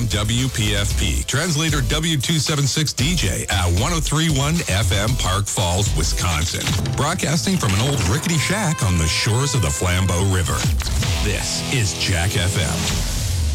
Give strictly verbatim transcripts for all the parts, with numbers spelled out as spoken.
M W P F P. Translator W two seventy-six D J at one oh three point one F M, Park Falls, Wisconsin. Broadcasting from an old rickety shack on the shores of the Flambeau River. This is Jack F M.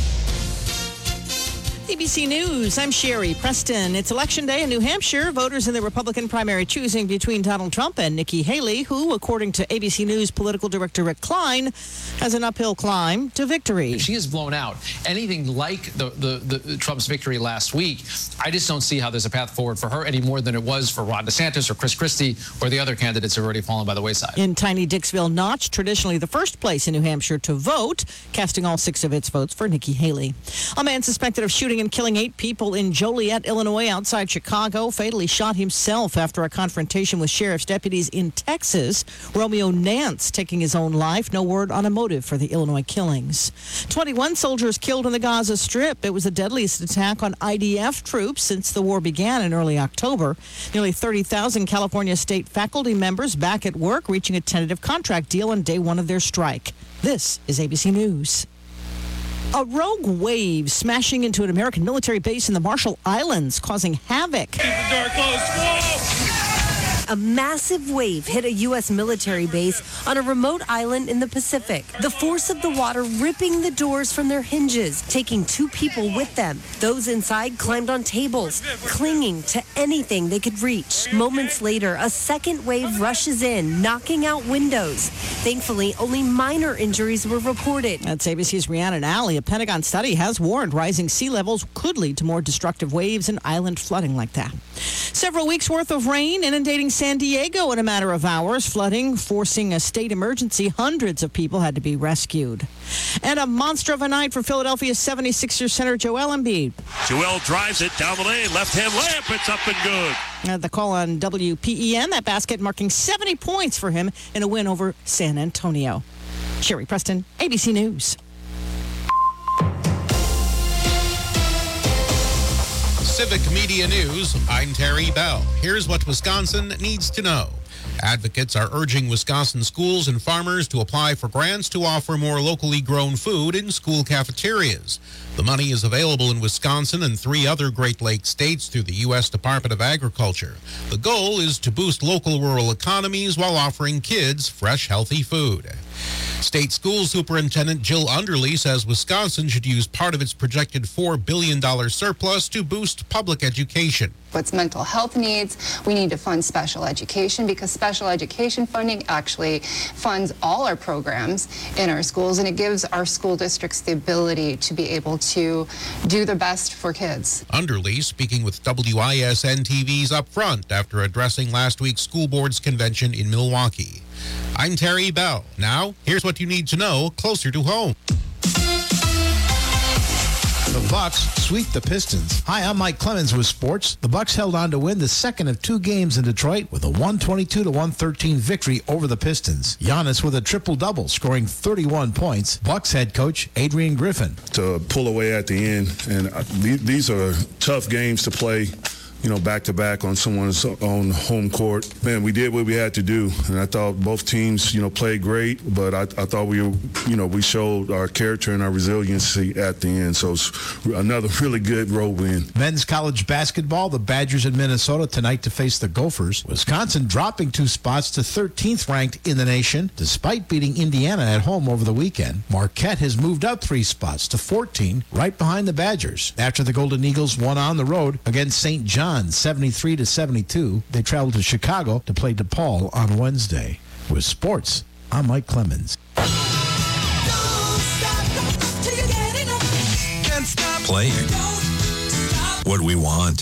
A B C News, I'm Sherry Preston. It's Election Day in New Hampshire. Voters in the Republican primary choosing between Donald Trump and Nikki Haley, who, according to A B C News political director Rick Klein, has an uphill climb to victory. She has blown out. Anything like the, the, the Trump's victory last week, I just don't see how there's a path forward for her any more than it was for Ron DeSantis or Chris Christie or the other candidates who have already fallen by the wayside. In tiny Dixville Notch, traditionally the first place in New Hampshire to vote, casting all six of its votes for Nikki Haley. A man suspected of shooting and killing eight people in Joliet, Illinois, outside Chicago, fatally shot himself after a confrontation with sheriff's deputies in Texas. Romeo Nance taking his own life. No word on a motive for the Illinois killings. twenty-one soldiers killed in the Gaza Strip. It was the deadliest attack on I D F troops since the war began in early October. Nearly thirty thousand California state faculty members back at work, reaching a tentative contract deal on day one of their strike. This is A B C News. A rogue wave smashing into an American military base in the Marshall Islands, causing havoc. Keep the door closed. Whoa! A massive wave hit a U S military base on a remote island in the Pacific. The force of the water ripping the doors from their hinges, taking two people with them. Those inside climbed on tables, clinging to anything they could reach. Moments later, a second wave rushes in, knocking out windows. Thankfully, only minor injuries were reported. That's A B C's Rhiannon Alley. A Pentagon study has warned rising sea levels could lead to more destructive waves and island flooding like that. Several weeks' worth of rain inundating San Diego in a matter of hours, flooding, forcing a state emergency. Hundreds of people had to be rescued. And a monster of a night for Philadelphia's seventy-six-year center Joel Embiid. Joel drives it down the lane, left-hand layup, it's up and good. Uh, the call on W P E N, that basket marking seventy points for him in a win over San Antonio. Sherry Preston, A B C News. Civic Media News, I'm Terry Bell. Here's what Wisconsin needs to know. Advocates are urging Wisconsin schools and farmers to apply for grants to offer more locally grown food in school cafeterias. The money is available in Wisconsin and three other Great Lakes states through the U S Department of Agriculture. The goal is to boost local rural economies while offering kids fresh, healthy food. State School Superintendent Jill Underly says Wisconsin should use part of its projected four billion dollars surplus to boost public education. What's mental health needs? We need to fund special education because special education funding actually funds all our programs in our schools, and it gives our school districts the ability to be able to do the best for kids. Underly speaking with W I S N T V's Up Front after addressing last week's school board's convention in Milwaukee. I'm Terry Bell. Now, here's what you need to know closer to home. The Bucks sweep the Pistons. Hi, I'm Mike Clemens with sports. The Bucks held on to win the second of two games in Detroit with a one twenty-two to one thirteen victory over the Pistons. Giannis with a triple-double, scoring thirty-one points. Bucks head coach Adrian Griffin. To pull away at the end, and these are tough games to play, you know, back-to-back on someone's own home court. Man, we did what we had to do, and I thought both teams, you know, played great, but I, I thought we, you know, we showed our character and our resiliency at the end, so it's another really good road win. Men's college basketball, the Badgers in Minnesota tonight to face the Gophers. Wisconsin dropping two spots to thirteenth ranked in the nation, despite beating Indiana at home over the weekend. Marquette has moved up three spots to fourteen, right behind the Badgers. After the Golden Eagles won on the road against Saint John, seventy-three to seventy-two. They traveled to Chicago to play DePaul on Wednesday. With sports, I'm Mike Clemens. Playing what we want.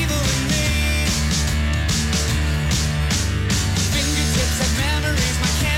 Fingertips like memories, my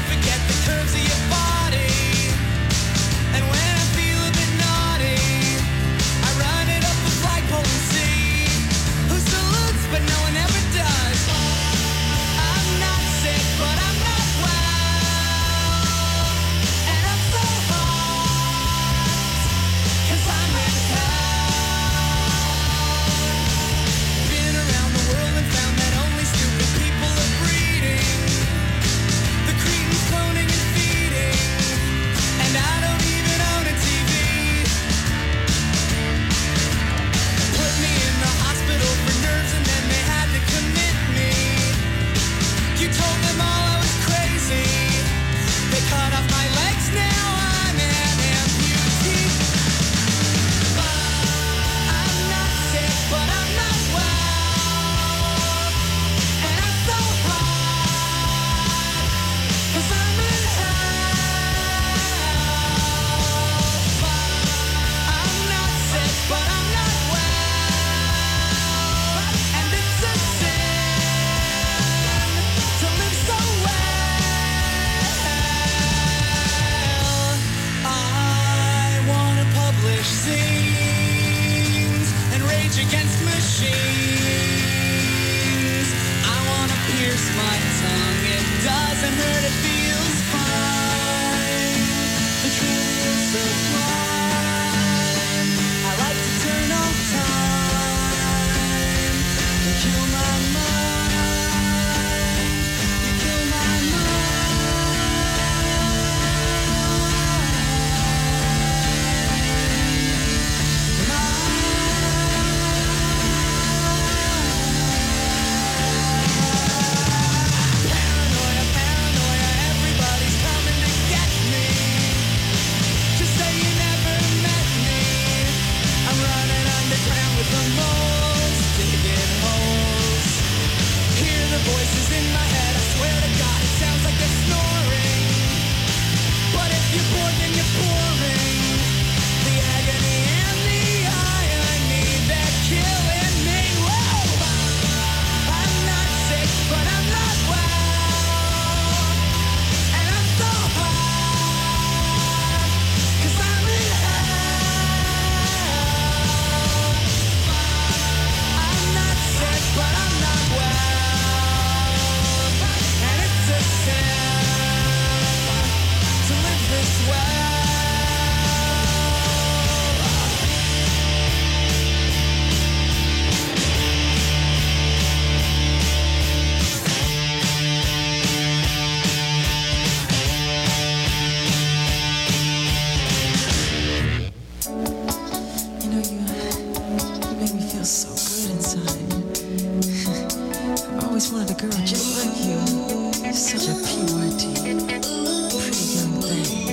Such a purity. Pretty young thing.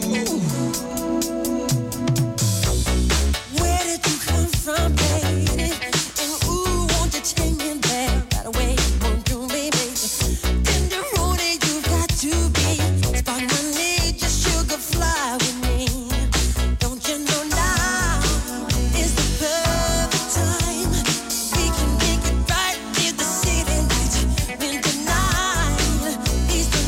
Where did you come from, baby? And ooh, won't you take me there right away? Won't you, baby? Tenderoni, you got to be. Spark my need, just sugar fly with me. Don't you know now is the perfect time? We can make it right in the city lights. When the night is the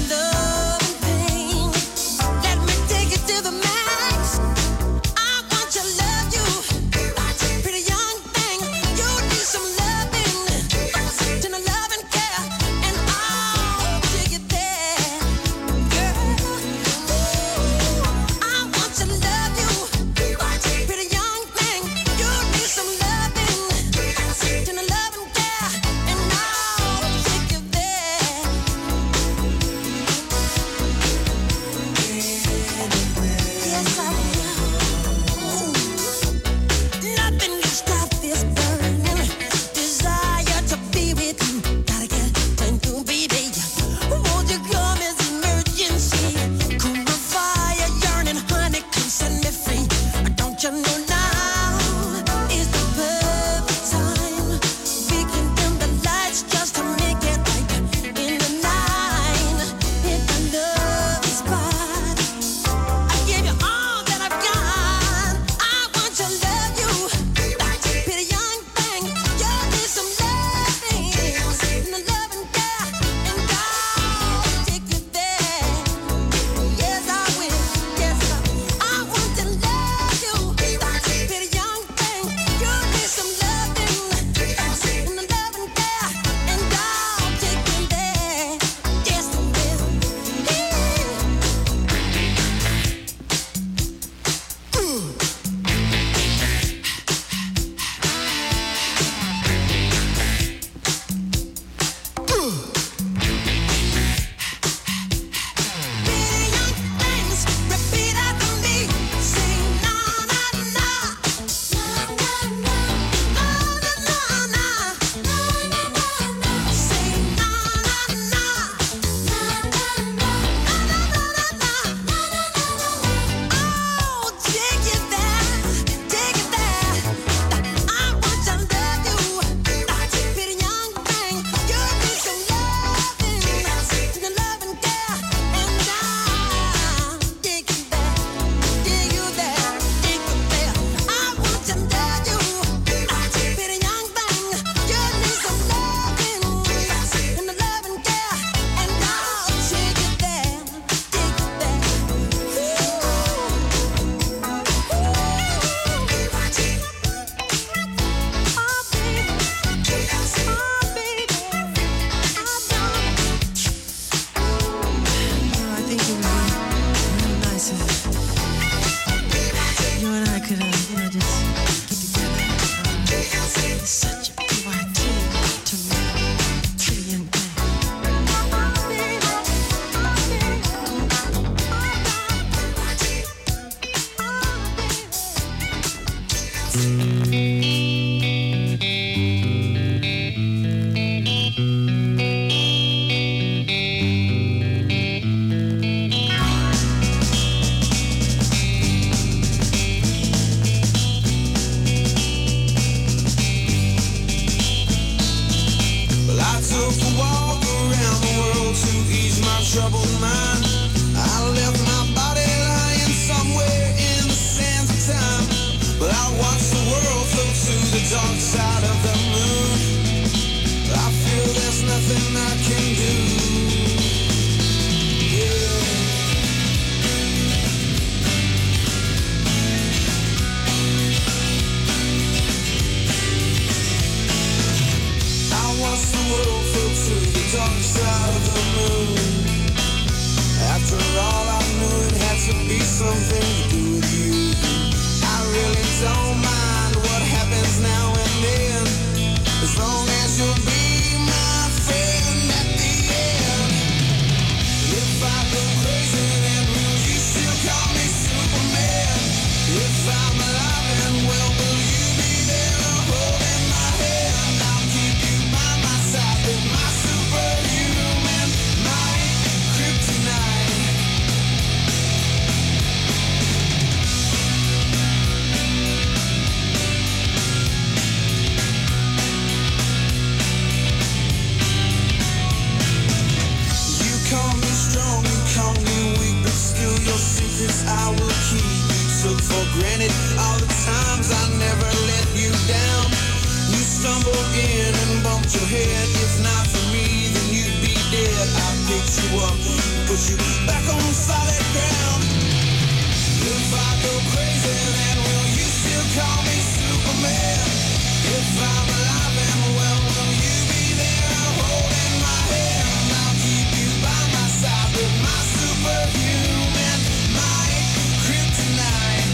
promise I will keep. You took for granted all the times I never let you down. You stumbled in and bumped your head. If not for me, then you'd be dead. I picked you up, put you back on solid ground. If I go crazy, then will you still call me Superman? If I'm alive and well, will you be there holding my hand? I'll keep you by my side with my superhuman might, kryptonite.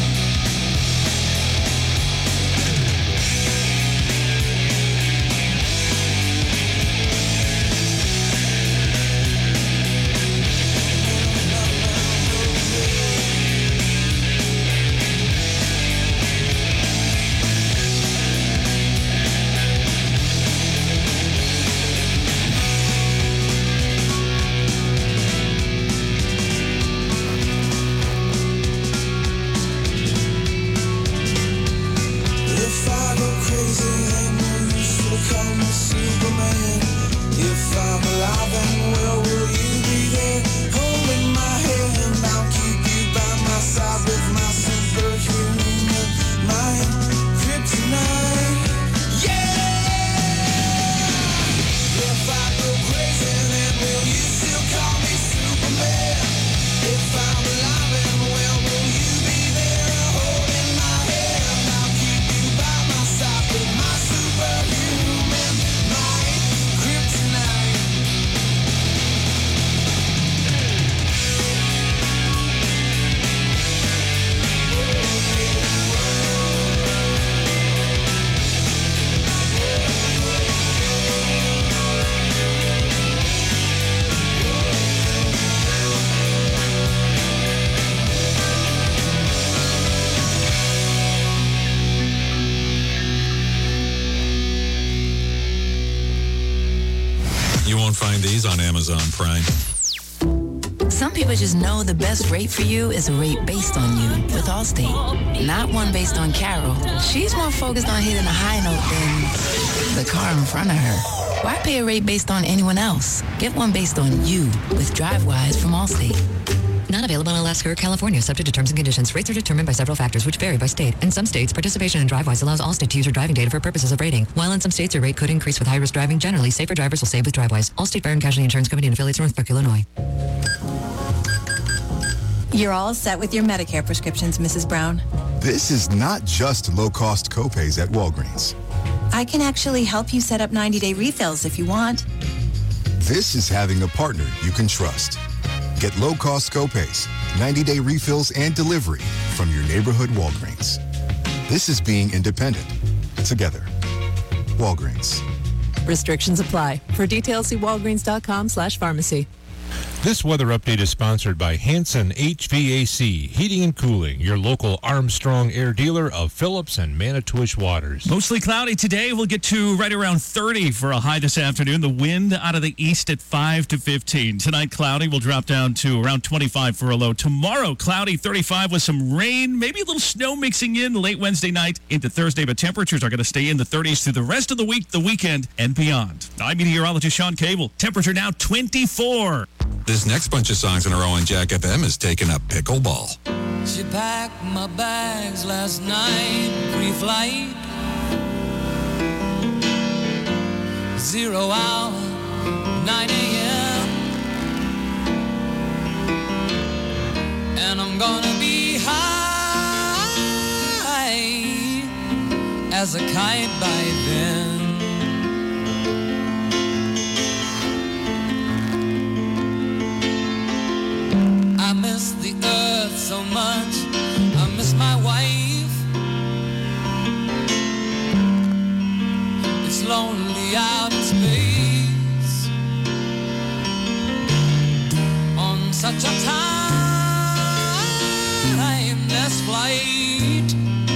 Find these on Amazon Prime. Some people just know the best rate for you is a rate based on you with Allstate, not one based on Carol. She's more focused on hitting a high note than the car in front of her. Why pay a rate based on anyone else? Get one based on you with DriveWise from Allstate. Not available in Alaska or California, subject to terms and conditions. Rates are determined by several factors, which vary by state. In some states, participation in DriveWise allows Allstate to use your driving data for purposes of rating. While in some states, your rate could increase with high-risk driving. Generally, safer drivers will save with DriveWise. Allstate Fire and Casualty Insurance Company and affiliates, Northbrook, Illinois. You're all set with your Medicare prescriptions, Missus Brown. This is not just low-cost copays at Walgreens. I can actually help you set up ninety-day refills if you want. This is having a partner you can trust. Get low-cost copays, ninety-day refills, and delivery from your neighborhood Walgreens. This is being independent. Together. Walgreens. Restrictions apply. For details, see walgreens.com slash pharmacy. This weather update is sponsored by Hanson H V A C, Heating and Cooling, your local Armstrong air dealer of Phillips and Manitowish waters. Mostly cloudy today. We'll get to right around thirty for a high this afternoon. The wind out of the east at five to fifteen. Tonight, cloudy will drop down to around twenty-five for a low. Tomorrow, cloudy, thirty-five with some rain, maybe a little snow mixing in late Wednesday night into Thursday, but temperatures are going to stay in the thirties through the rest of the week, the weekend, and beyond. I'm meteorologist Sean Cable. Temperature now twenty-four. This next bunch of songs in a row on Jack F M is taking up pickleball. She packed my bags last night, pre-flight. Zero hour, nine a.m. And I'm gonna be high as a kite by then. I miss the earth so much. I miss my wife. It's lonely out in space on such a timeless flight.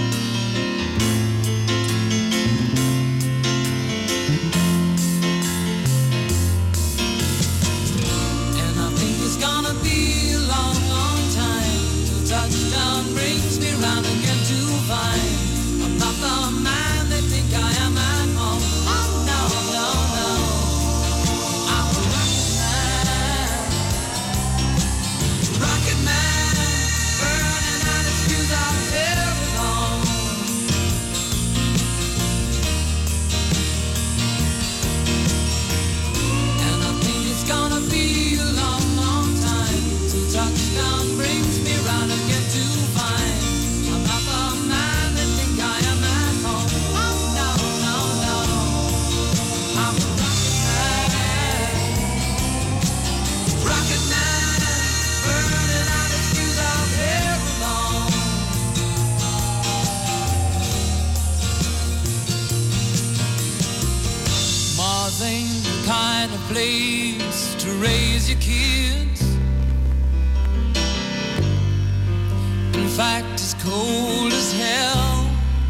And I think it's gonna be a long, long time till touchdown brings me round again to find I'm not the man they think I am at home. Oh no, no, no. I'm a rocket man, rocket man, burn place to raise your kids. In fact, it's cold as hell,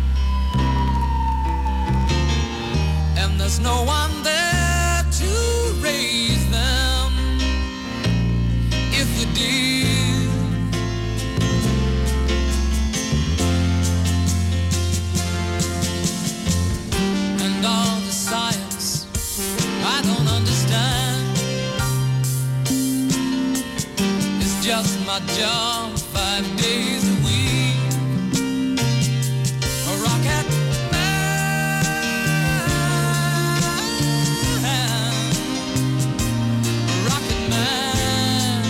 and there's no one there to raise them if you did. And all the science I don't understand, it's just my job five days a week. A rocket man, a rocket man.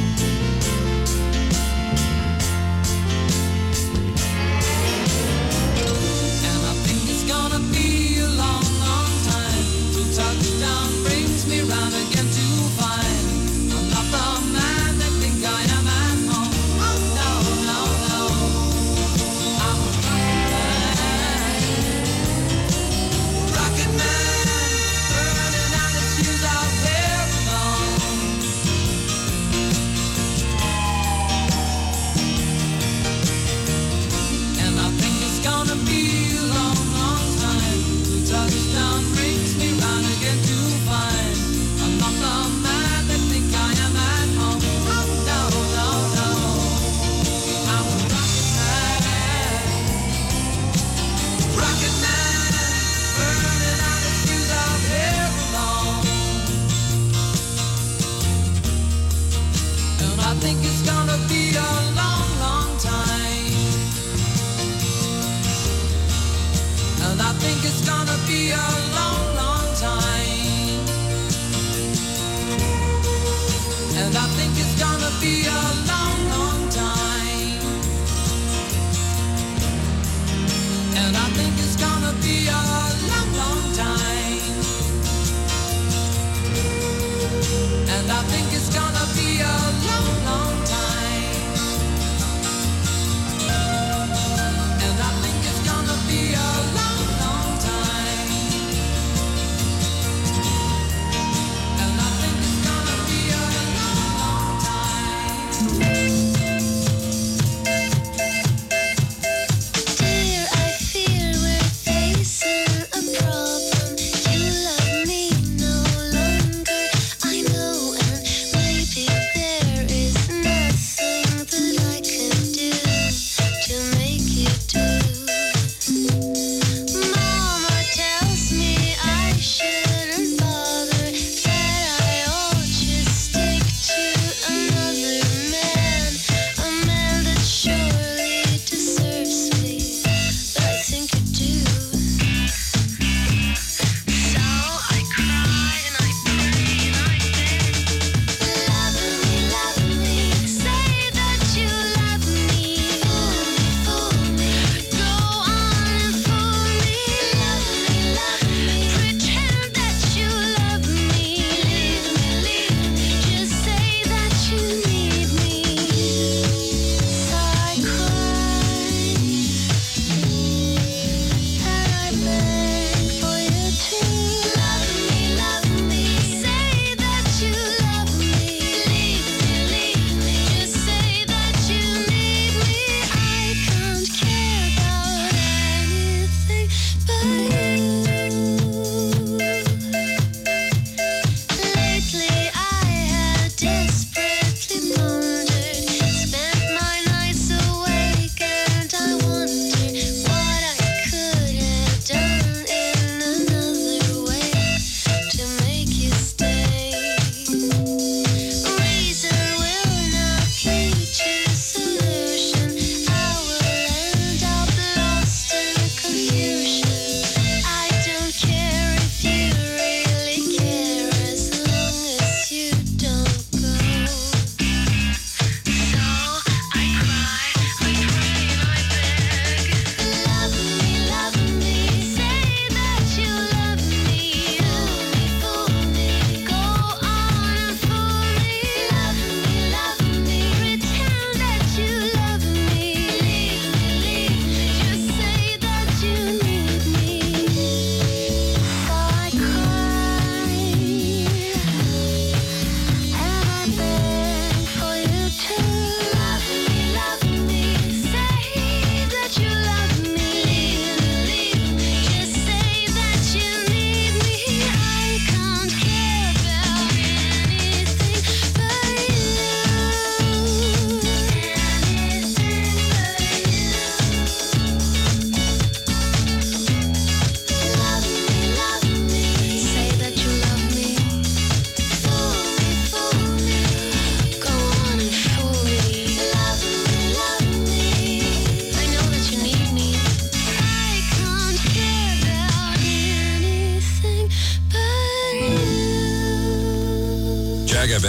And I think it's gonna be a long, long time till touchdown brings me round again to find I'm not the man they think I am at home. Oh no, no, no. I'm a rocket man, rocket man, burning out his fuse out there alone. And I think it's gonna be a long, long time till touchdown brings me round again to find I'm not the man they think I am at home. Oh no, no, no. I'm a rocket man, rocket man, burning out his fuse out here alone. And I think it's gonna be a long, long time. And I think it's gonna be a long, long time. And I think it's gonna be a long, long time. And I think it's gonna be a long, long time. And I think it's gonna be a long, long time. And I think it's gonna be a long, long time. And I think it's gonna be a long, long time. Dear, I feel we're facing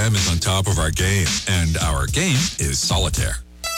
M is on top of our game, and our game is solitaire.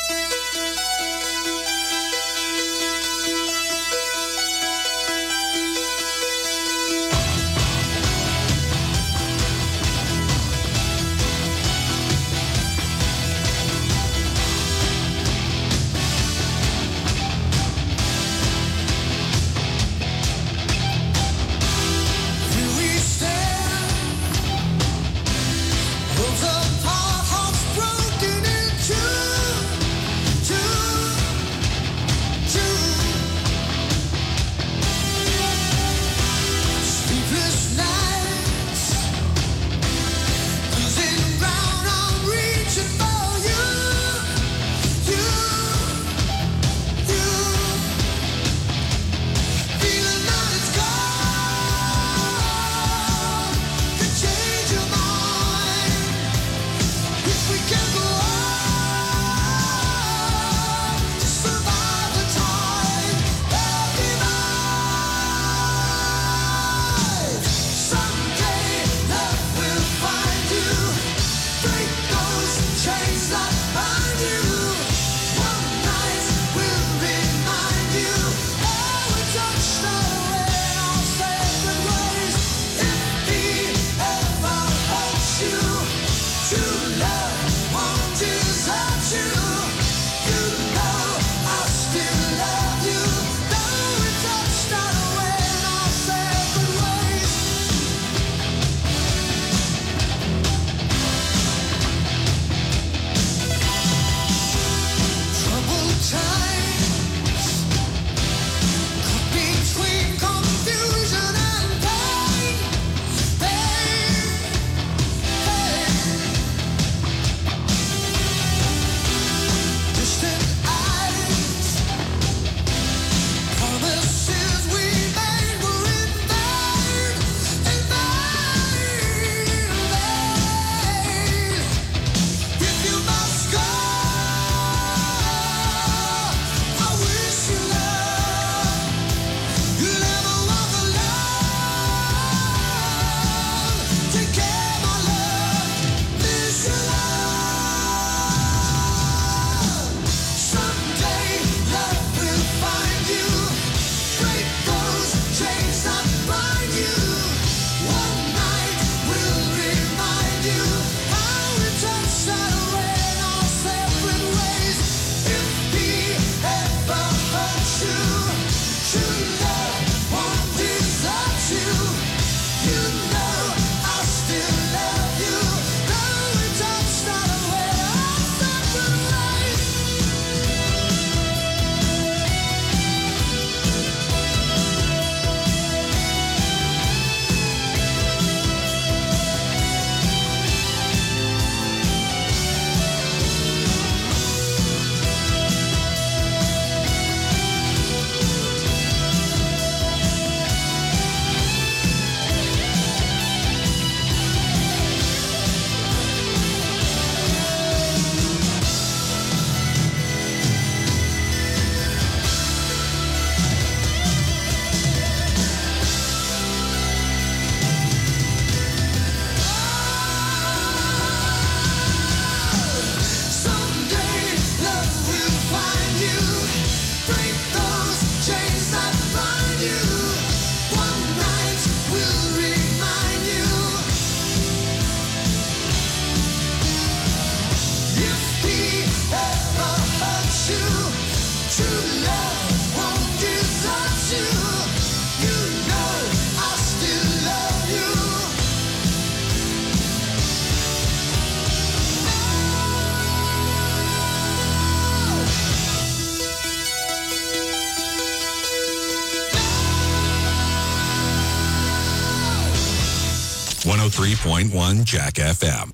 one oh three point one Jack F M.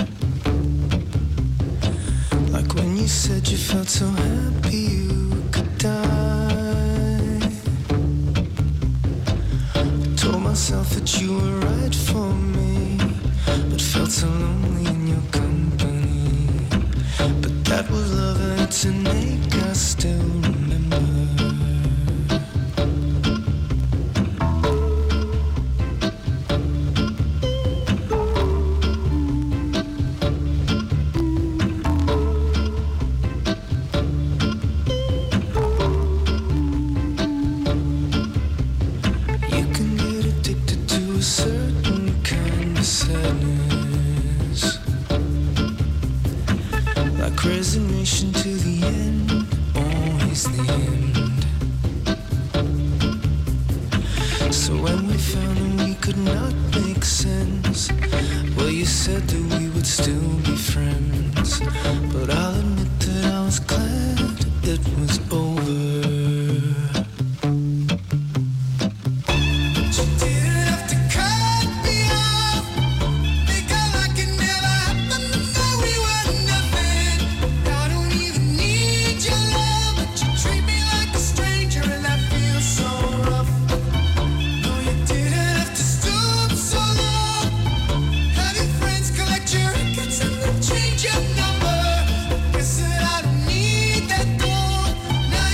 Said you felt so happy you could myself that you were right for me, but felt so lonely in your company. But that was love and it's an ache I still remember. Resignation to the end, always the end. So when we found that we could not make sense, well, you said that we would still be friends. But I'll admit that I was glad it was over. Change your number. Guess that I don't need that gold. Now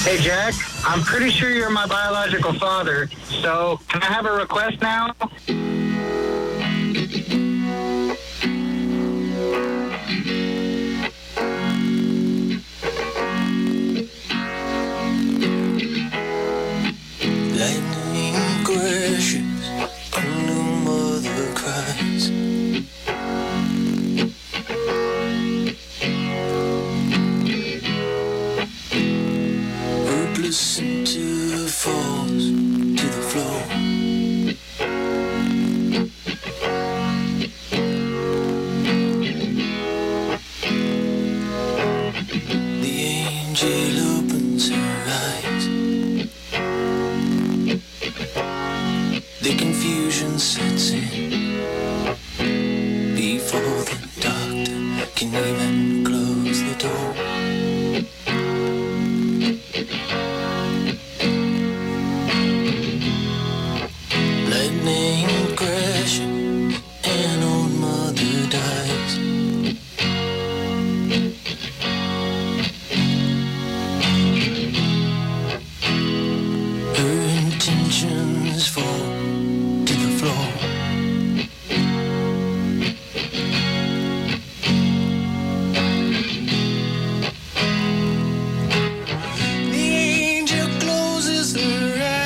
Hey, Jack, I'm pretty sure you're my biological father, so can I have a request now? Lightning crashes, a new mother cries. Listen to falls to the floor. The angel opens her eyes. The confusion sets in before the doctor can even close the door. Lightning crashing, an old mother dies. Her intentions fall to the floor. The angel closes her eyes.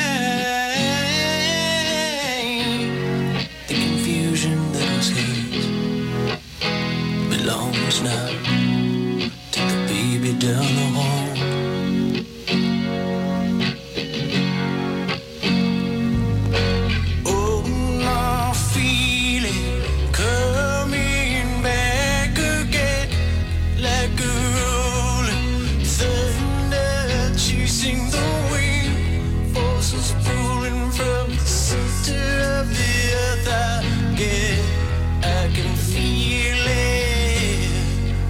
Belongs now to the baby down the hall. Oh, I feel it coming back again, like a rolling thunder chasing the wind, forces pulling from the center of the earth. I get, I can feel it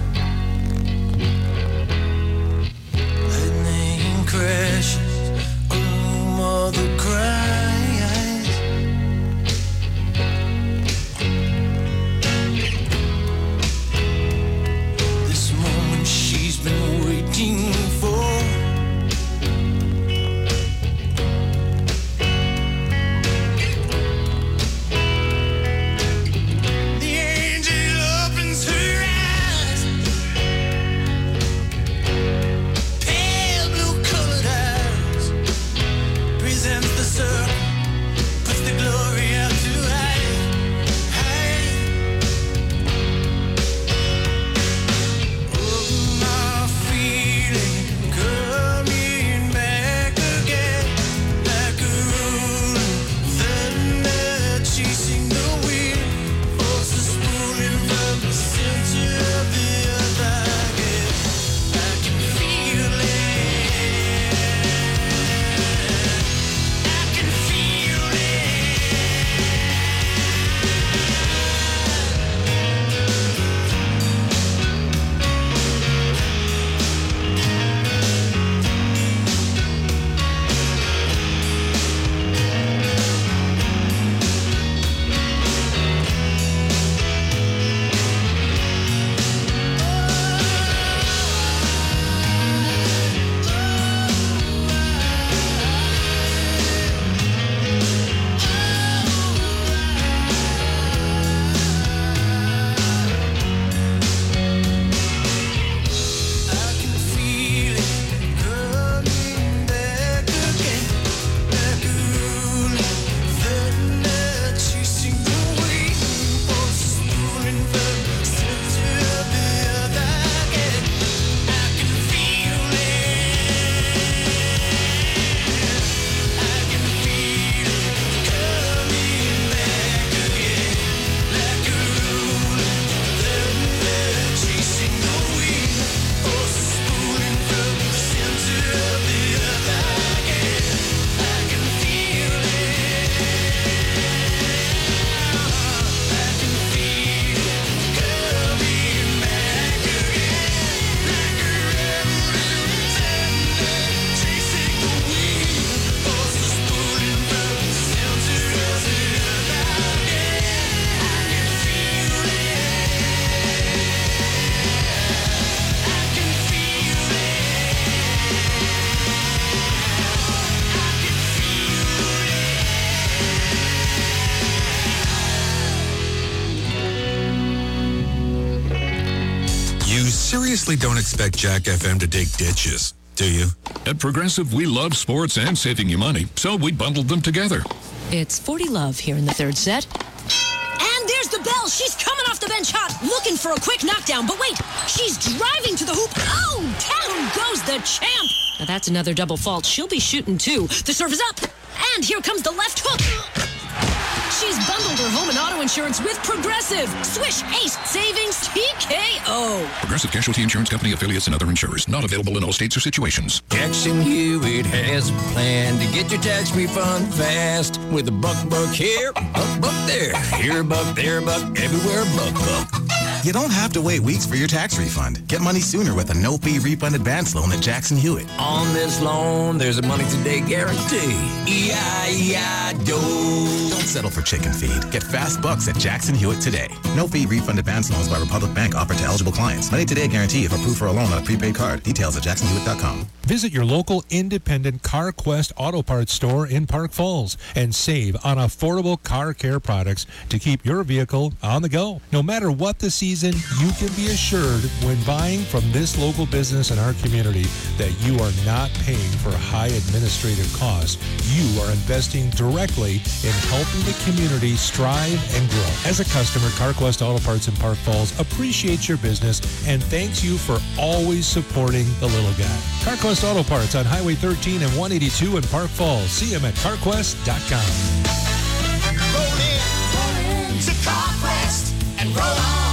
seriously don't expect Jack F M to dig ditches, do you? At Progressive, we love sports and saving you money, so we bundled them together. It's forty love here in the third set. And there's the bell. She's coming off the bench hot, looking for a quick knockdown. But wait, she's driving to the hoop. Oh, down goes the champ. Now that's another double fault. She'll be shooting too. The serve is up. And here comes the left hook. She's bundled her home and auto insurance with Progressive. Swish, Ace, Savings, T K O. Progressive Casualty Insurance Company, affiliates, and other insurers. Not available in all states or situations. Jackson Hewitt has a plan to get your tax refund fast. With a buck buck here, buck buck there. Here a buck, there a buck, everywhere a buck buck. You don't have to wait weeks for your tax refund. Get money sooner with a no-fee refund advance loan at Jackson Hewitt. On this loan, there's a money today guarantee. E I E I D O. Don't settle for chicken feed. Get fast bucks at Jackson Hewitt today. No-fee refund advance loans by Republic Bank offered to eligible clients. Money today guarantee if approved for a loan on a prepaid card. Details at jackson hewitt dot com. Visit your local independent CarQuest Auto Parts store in Park Falls and save on affordable car care products to keep your vehicle on the go. No matter what the season, you can be assured when buying from this local business in our community that you are not paying for high administrative costs. You are investing directly in helping the community strive and grow. As a customer, CarQuest Auto Parts in Park Falls appreciates your business and thanks you for always supporting the little guy. CarQuest Auto Parts on Highway thirteen and one eighty-two in Park Falls. See them at carquest dot com. Roll in, roll in to CarQuest and roll on.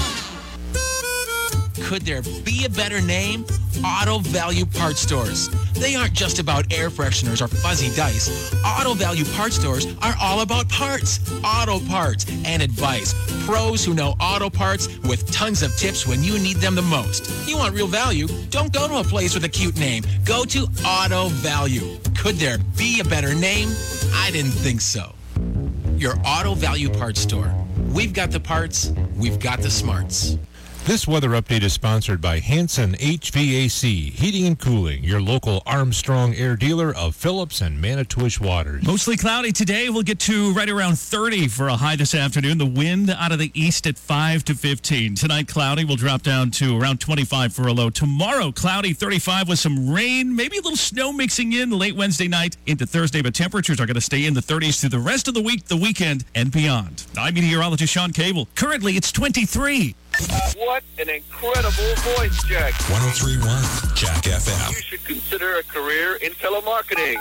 Could there be a better name? Auto Value Parts Stores. They aren't just about air fresheners or fuzzy dice. Auto Value Parts Stores are all about parts, auto parts, and advice. Pros who know auto parts with tons of tips when you need them the most. You want real value? Don't go to a place with a cute name. Go to Auto Value. Could there be a better name? I didn't think so. Your Auto Value Parts Store. We've got the parts, we've got the smarts. This weather update is sponsored by Hanson H V A C, Heating and Cooling, your local Armstrong air dealer of Phillips and Manitowish waters. Mostly cloudy today. We'll get to right around thirty for a high this afternoon. The wind out of the east at five to fifteen. Tonight, cloudy will drop down to around twenty-five for a low. Tomorrow, cloudy, thirty-five with some rain, maybe a little snow mixing in late Wednesday night into Thursday, but temperatures are going to stay in the thirties through the rest of the week, the weekend, and beyond. I'm meteorologist Sean Cable. Currently, it's twenty-three. What an incredible voice, Jack. ten thirty-one Jack F M. You should consider a career in telemarketing.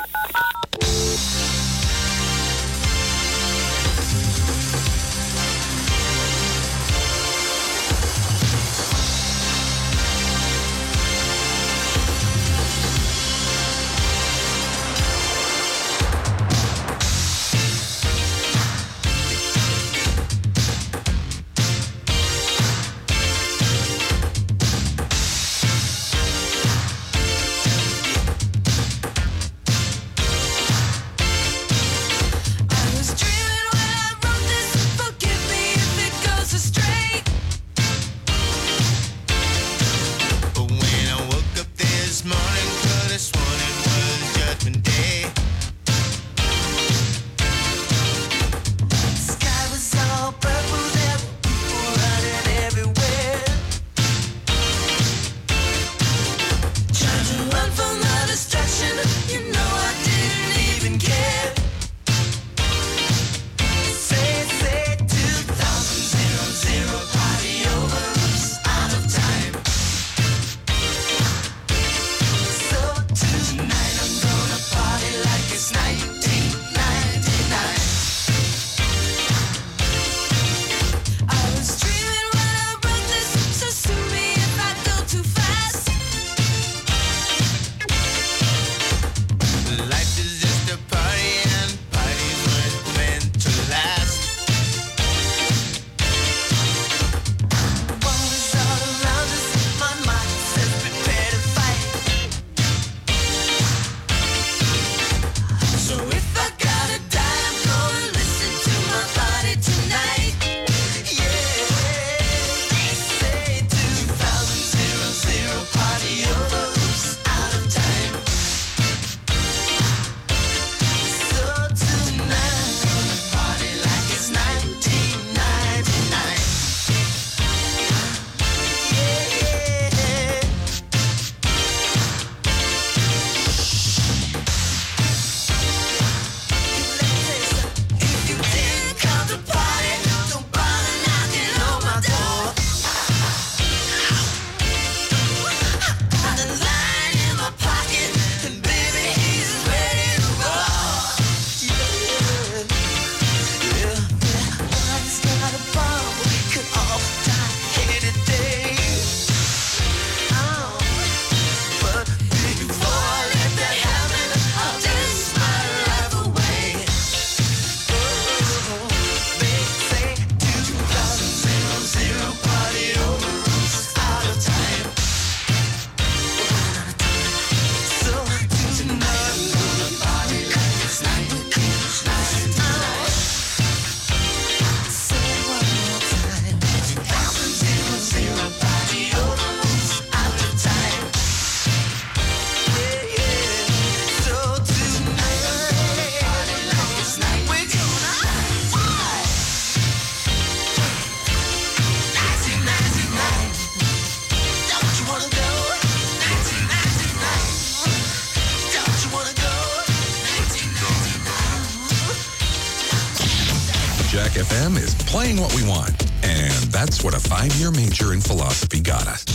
Jack F M is playing what we want. And that's what a five-year major in philosophy got us.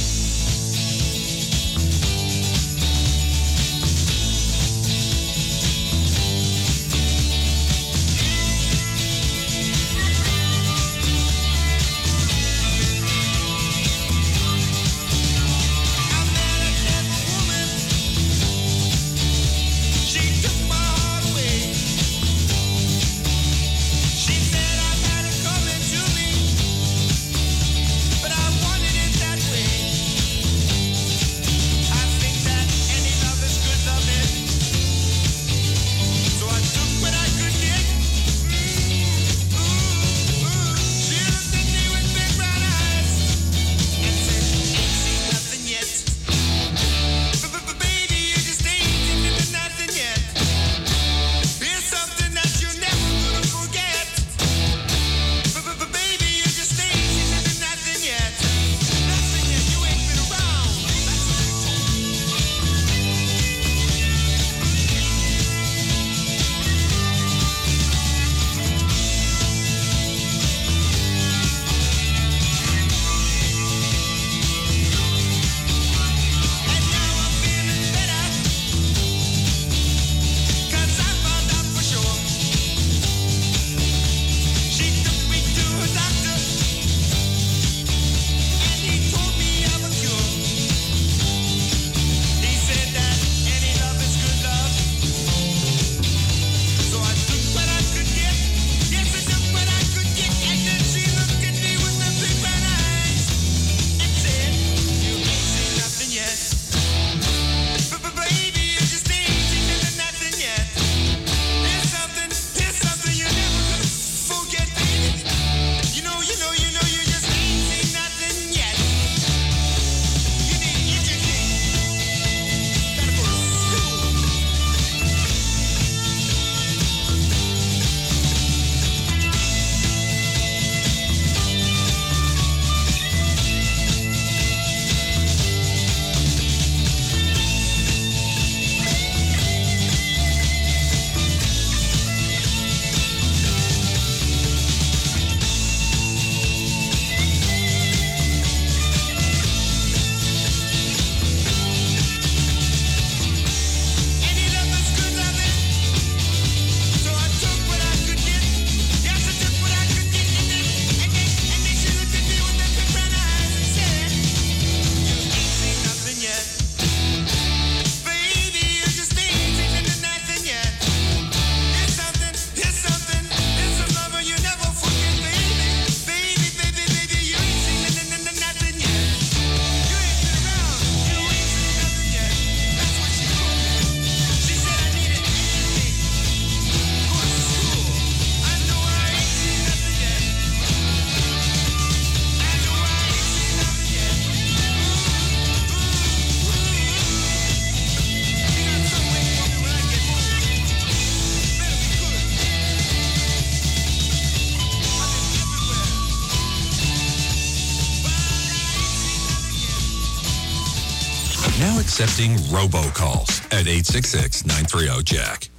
Now accepting robocalls at eight six six, nine three zero, Jack.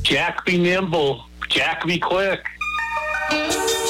Jack be nimble. Jack be quick.